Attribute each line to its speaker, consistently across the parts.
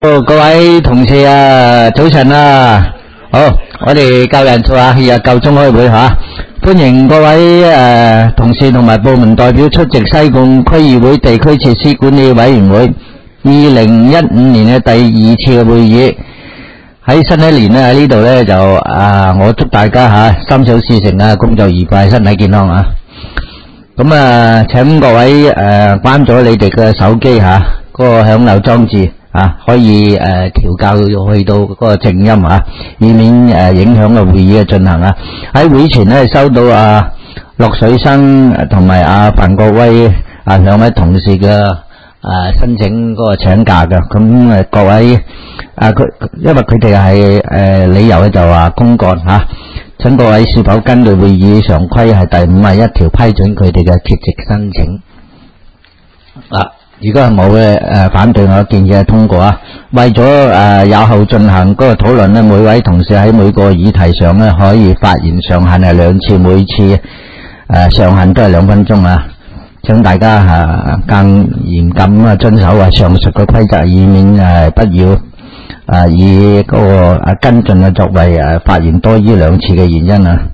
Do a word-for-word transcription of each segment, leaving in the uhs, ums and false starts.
Speaker 1: 好，各位同事啊，早晨啊，好，我哋夠人數啊，日夠鐘開會吓，歡迎各位誒同事同埋部門代表出席西貢區議會地區設施管理委員會二零一五年嘅第二次嘅會議。喺新一年咧，喺呢度咧就啊，我祝大家吓心想事成啊，工作愉快，身體健康啊。咁啊，請各位誒關咗你哋嘅手機吓，嗰個響漏裝置。啊，可以誒調校去到嗰個靜音啊，以免誒影響個會議嘅進行啊。喺會前咧收到啊駱水生同埋阿范國威啊兩位同事嘅誒申請嗰個請假嘅，咁誒各位啊佢因為佢哋係誒理由咧就話公幹嚇，請各位是否根據會議常規係第五十一條批准佢哋嘅缺席申請啊？如果係冇嘅誒反對，我建議係通過啊。為咗誒有後進行嗰個討論咧，每位同事喺每個議題上咧可以發言上限係兩次，每次誒上限都係兩分鐘啊。請大家嚇更嚴謹啊遵守啊上述嘅規則，以免誒不要誒以嗰個誒跟進啊作為誒發言多於兩次嘅原因啊。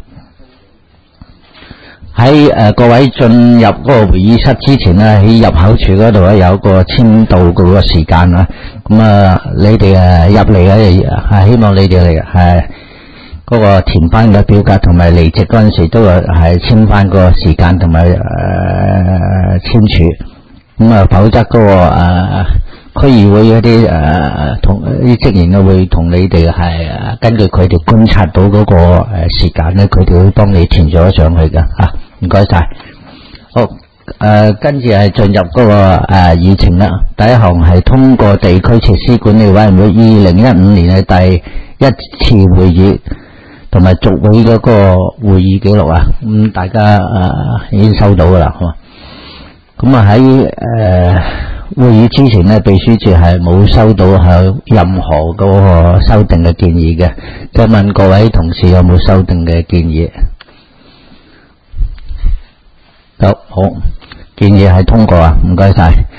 Speaker 1: 喺誒各位進入嗰個會議室之前咧，喺入口處嗰度咧有個簽到嗰個時間啊。咁啊，你哋誒入嚟咧係希望你哋嚟係嗰個填翻嘅表格，同埋離席嗰陣時都係係簽翻個時間同埋誒簽署。咁啊，否則嗰個誒區議會嗰啲誒同啲職員咧會同你哋係根據佢哋觀察到嗰個誒時間咧，佢哋會幫你填咗上去嘅嚇。唔該晒。好，誒跟住係進入嗰個誒議程啦。第一項係通過地區設施管理委員會二零一五年嘅第一次會議同埋續會嗰個會議記錄啊。咁大家誒已經收到噶啦，好。咁啊喺誒會議之前咧，秘書處係冇收到係任何嗰個修訂嘅建議嘅。就問各位同事有冇修訂嘅建議？好，好，建議係通過啊，唔該晒。